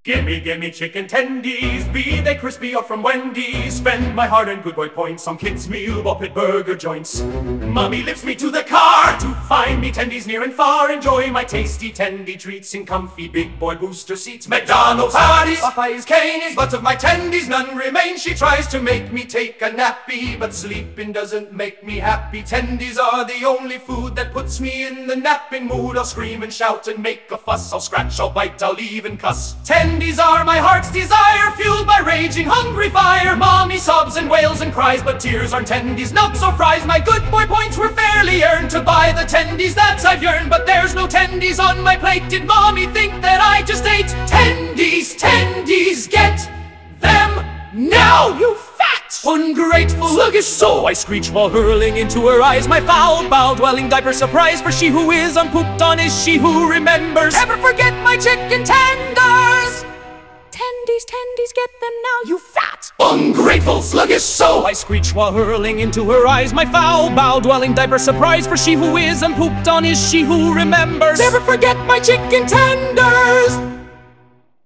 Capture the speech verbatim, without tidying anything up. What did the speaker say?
Gimme, gimme chicken tendies, be they crispy or from Wendy's. Spend my hard-earned good boy points on kids' meal or pit burger joints. Mommy lifts me to the car to find me tendies near and far. Enjoy my tasty tendy treats in comfy big boy booster seats. McDonald's, Hardee's, Popeyes, Caney's, but of my tendies none remain. She tries to make me take a nappy, but sleeping doesn't make me happy. Tendies are the only food that puts me in the napping mood. I'll scream and shout and make a fuss. I'll scratch, I'll bite, I'll even cuss. Tendies are my heart's desire, fueled by raging hungry fire. Mommy sobs and wails and cries, but tears aren't tendies, nuts or fries. My good boy points were fairly earned to buy the tendies that I've yearned, but there's no tendies on my plate. Did Mommy think that I just ate tendies? Tendies, get them now, you fat, ungrateful, sluggish soul! I screech while hurling into her eyes my foul, bow-dwelling diaper surprise. For she who is unpooped on is she who remembers. Never forget my chicken tenders! Tendies, tendies, get them now, you fat, ungrateful, sluggish soul! I screech while hurling into her eyes my foul, bow-dwelling diaper surprise. For she who is unpooped on is she who remembers. Never forget my chicken tenders!